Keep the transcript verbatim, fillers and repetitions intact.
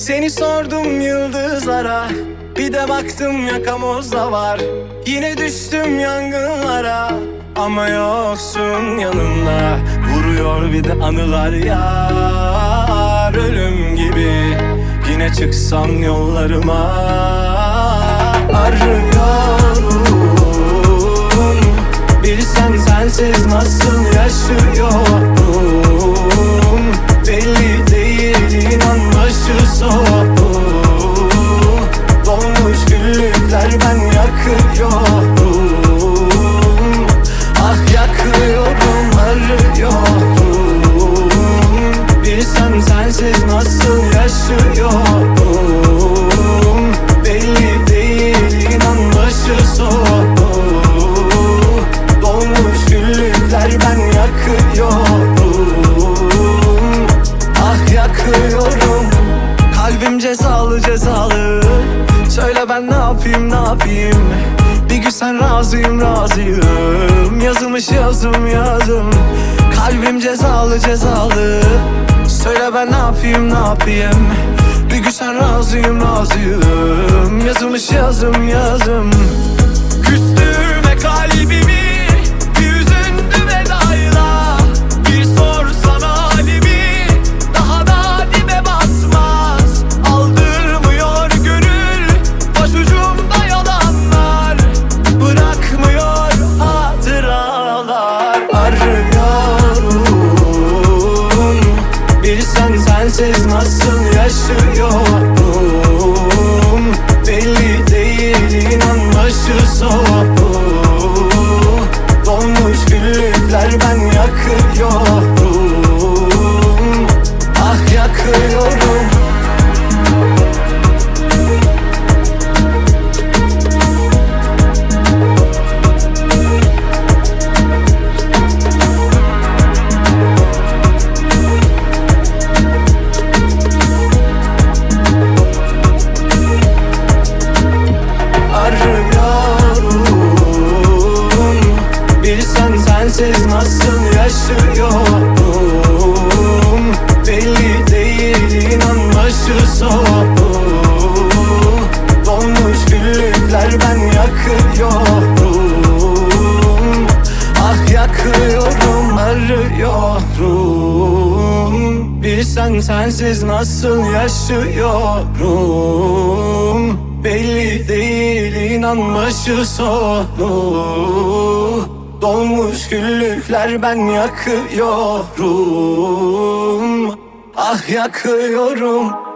Seni sordum yıldızlara, bir de baktım yakamozda var. Yine düştüm yangınlara, ama yoksun yanımda. Vuruyor bir de anılar yar, ölüm gibi. Yine çıksam yollarıma, arıyorum. Bilsen sensiz nasıl yaşıyorum. Belli değil, inan başı soğuk. Dolmuş güllükler, ben yakıyorum. Ah yakıyorum, arıyorum. Bilsen sensiz nasıl yaşıyorum. Belli değil, inan başı soğuk. Dolmuş güllükler, ben yakıyorum. Ah yakıyorum. Kalbim cezalı cezalı. Söyle ben ne yapayım ne yapayım. Bir gün sen razıyım razıyım. Yazılmış yazım yazım. Kalbim cezalı cezalı. Söyle ben ne yapayım ne yapayım. Bir gün sen razıyım razıyım. Yazılmış yazım yazım. Küstürme kalbimi, bir üzüntü vedayla. Bir sorsana halimi, daha da dibe batmaz. Aldırmıyor gönül, başucumda yalanlar. Bırakmıyor hatıralar. Arıyorum. Bilsen sensiz nasıl yaşıyorum. Belli değil, inan başı soğuk. Dolmuş güllükler, ben yakıyorum. Ah yakıyorum. Sensiz nasıl yaşıyorum. Belli değil, inan başı soğuk. Dolmuş güllükler, ben yakıyorum. Ah yakıyorum, arıyorum. Bilsen sensiz nasıl yaşıyorum. Belli değil, inan başı soğuk. Dolmuş güllükler, ben yakıyorum. Ah yakıyorum.